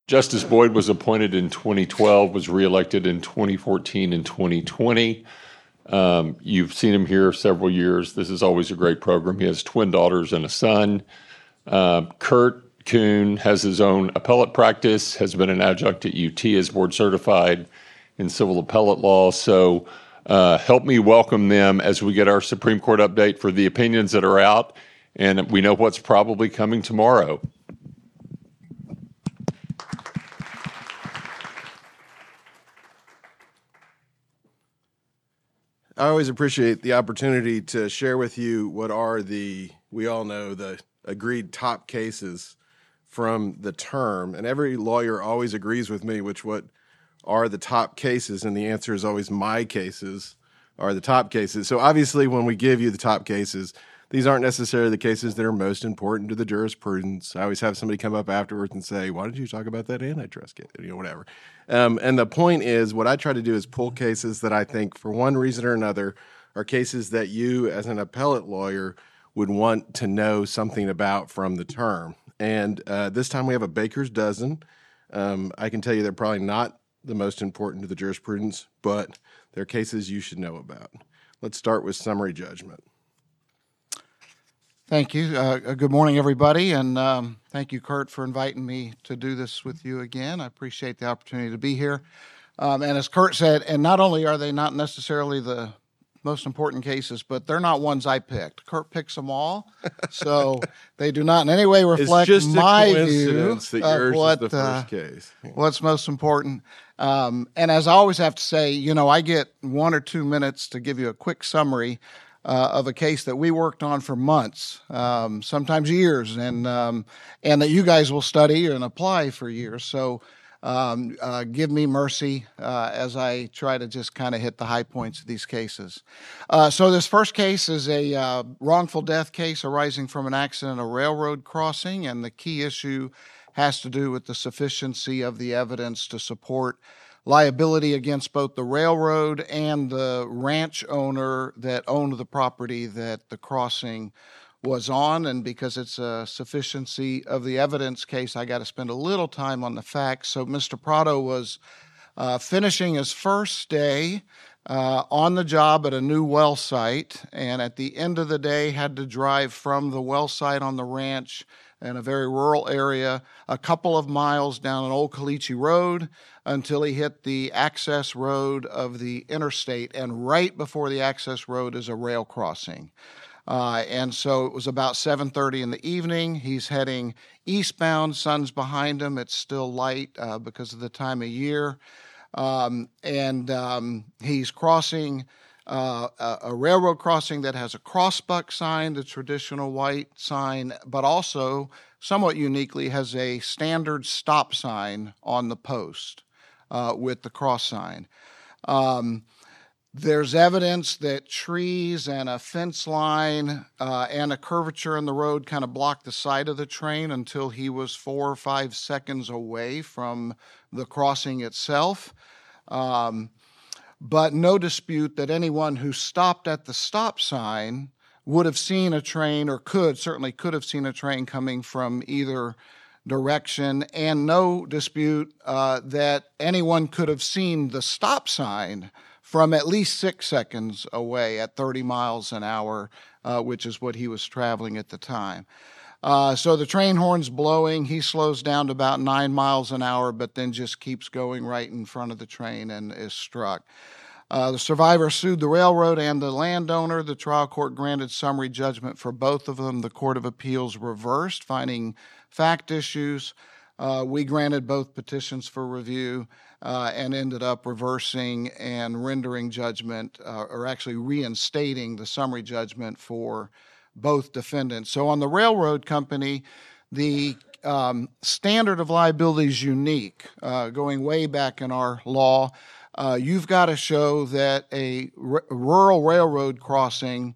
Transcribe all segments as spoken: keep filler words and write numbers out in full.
Justice Boyd was appointed in twenty twelve, was reelected in twenty fourteen and twenty twenty. Um, you've seen him here several years. This is always a great program. He has twin daughters and a son. Uh, Kurt Kuhn has his own appellate practice, has been an adjunct at U T as board certified in civil appellate law. So uh, help me welcome them as we get our Supreme Court update for the opinions that are out, and we know what's probably coming tomorrow. I always appreciate the opportunity to share with you what are the, we all know, the agreed top cases from the term. And every lawyer always agrees with me which what are the top cases, and the answer is always my cases are the top cases. So obviously when we give you the top cases, these aren't necessarily the cases that are most important to the jurisprudence. I always have somebody come up afterwards and say, why did you talk about that antitrust case? You know, whatever. Um, and the point is, what I try to do is pull cases that I think, for one reason or another, are cases that you, as an appellate lawyer, would want to know something about from the term. And uh, this time we have a baker's dozen. Um, I can tell you they're probably not the most important to the jurisprudence, but they're cases you should know about. Let's start with summary judgment. Thank you. Uh, good morning, everybody, and um, thank you, Kurt, for inviting me to do this with you again. I appreciate the opportunity to be here. Um, and as Kurt said, and not only are they not necessarily the most important cases, but they're not ones I picked. Kurt picks them all, so they do not in any way reflect it's just my a view coincidence that yours of what, is the uh, first case. what's most important. Um, and as I always have to say, you know, I get one or two minutes to give you a quick summary Uh, of a case that we worked on for months, um, sometimes years, and um, and that you guys will study and apply for years. So um, uh, give me mercy uh, as I try to just kind of hit the high points of these cases. Uh, so this first case is a uh, wrongful death case arising from an accident at a railroad crossing, and the key issue has to do with the sufficiency of the evidence to support liability against both the railroad and the ranch owner that owned the property that the crossing was on. And because it's a sufficiency of the evidence case, I got to spend a little time on the facts. So Mister Prado was uh, finishing his first day uh, on the job at a new well site, and at the end of the day had to drive from the well site on the ranch in a very rural area, a couple of miles down an old Caliche road until he hit the access road of the interstate. And right before the access road is a rail crossing. Uh, and so it was about seven thirty in the evening. He's heading eastbound. Sun's behind him. It's still light uh, because of the time of year. Um, and um, he's crossing Uh, a, a railroad crossing that has a crossbuck sign, the traditional white sign, but also, somewhat uniquely, has a standard stop sign on the post uh, with the cross sign. Um, there's evidence that trees and a fence line uh, and a curvature in the road kind of blocked the side of the train until he was four or five seconds away from the crossing itself. Um, But no dispute that anyone who stopped at the stop sign would have seen a train, or could, certainly could have seen a train coming from either direction, and no dispute uh, that anyone could have seen the stop sign from at least six seconds away at thirty miles an hour, uh, which is what he was traveling at the time. Uh, so the train horn's blowing. He slows down to about nine miles an hour, but then just keeps going right in front of the train and is struck. Uh, the survivor sued the railroad and the landowner. The trial court granted summary judgment for both of them. The Court of Appeals reversed, finding fact issues. Uh, we granted both petitions for review uh, and ended up reversing and rendering judgment, uh, or actually reinstating the summary judgment for both defendants. So on the railroad company, the um, standard of liability is unique. Uh, going way back in our law, uh, you've got to show that a r- rural railroad crossing,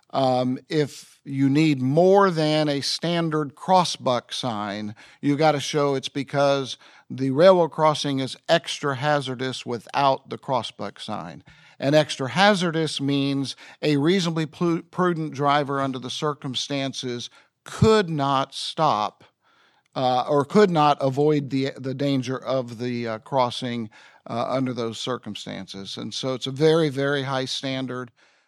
um, if you need more than a standard crossbuck sign, you've got to show it's because the railroad crossing is extra hazardous without the crossbuck sign. And extra hazardous means a reasonably prudent driver under the circumstances could not stop uh, or could not avoid the the danger of the uh, crossing uh, under those circumstances. And so it's a very, very high standard.